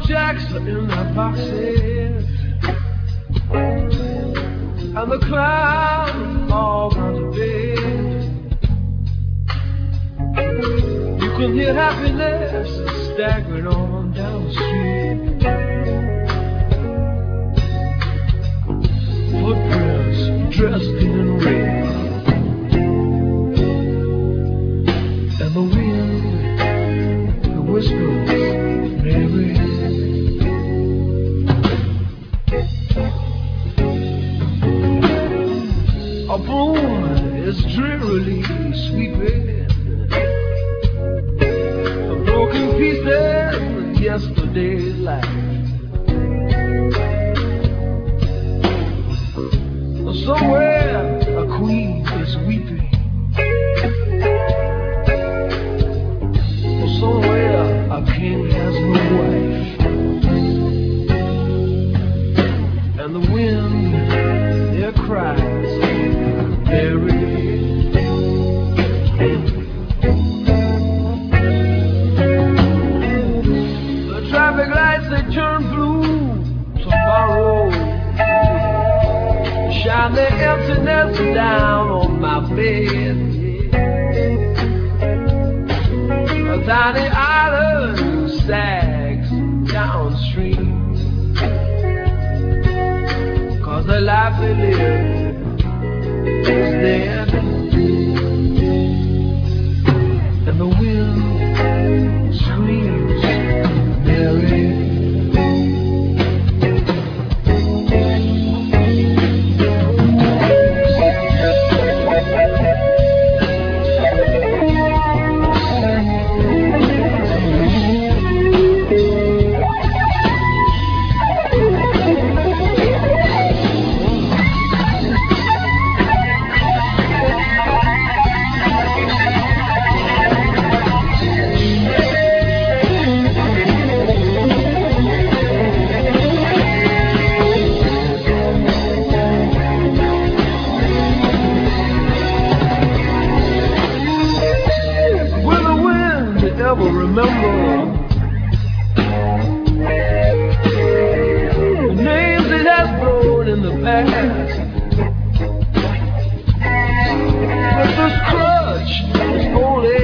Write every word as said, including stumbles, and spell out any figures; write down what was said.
jacks are in their boxes, and the clowns all round the bed. You can hear happiness staggering on down the street. Footprints dressed in red, and the wind, the whispers, Mary. A broom is drearily sweeping the broken pieces of yesterday's life. Somewhere a queen is weeping. Somewhere a king has no wife. And the wind, it cries, Mary. The traffic lights, they turn blue tomorrow. Shine the emptiness down on my bed. A tiny island sags downstream, 'cause the life they live is dead. And the wind screams, Mary. Remember the names it has blown in the past. But this crutch is only